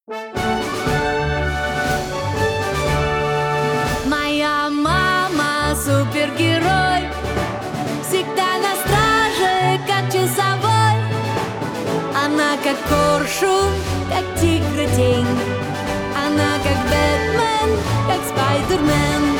Моя мама супергерой, всегда на страже, как часовой. Она как коршун, как тигр-тень. Она как Бэтмен, как Спайдермен.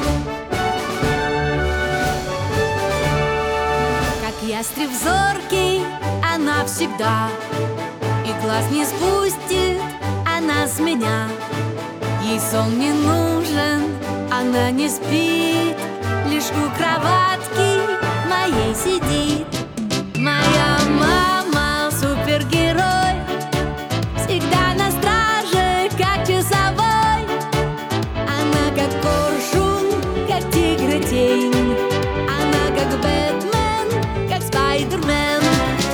Как ястреб зоркий, она всегда, и глаз не спустит она с меня. Ей сон не нужен, она не спит, лишь у кроватки моей сидит. Моя мама супергерой, всегда на страже, как часовой. Она как коршун, как тигр-тень. Она как Бэтмен, как Спайдермен.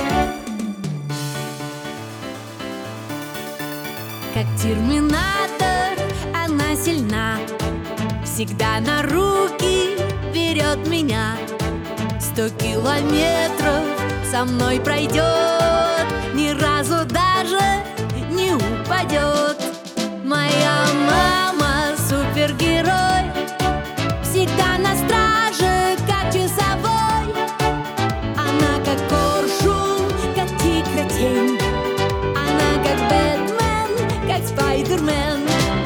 Как терминатор она сильна, всегда на руки берет меня. 100 километров со мной пройдет, ни разу даже не упадет. Моя мама супергерой, всегда на страже, как часовой. Она как коршун, как тигр-тень. Она как Бэтмен, как Спайдермен.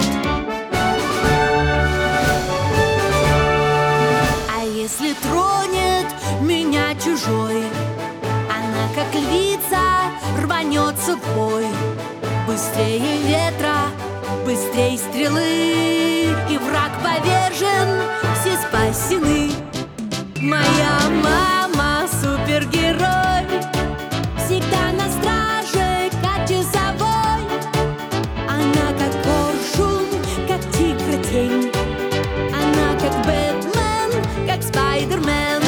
А если тронет меня чужой, она как львица рванется в бой. Быстрее ветра, быстрее стрелы, и враг повержен, все спасены. Моя мама супергерой, всегда на страже, как часовой. Она как коршун, как тигр-тень. Она как Бэтмен, как Спайдермен.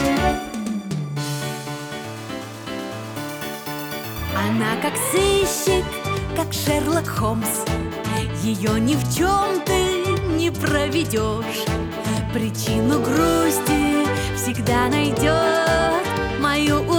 Она как сыщик, как Шерлок Холмс. Ее ни в чем ты не проведешь. Причину грусти всегда найдет, мою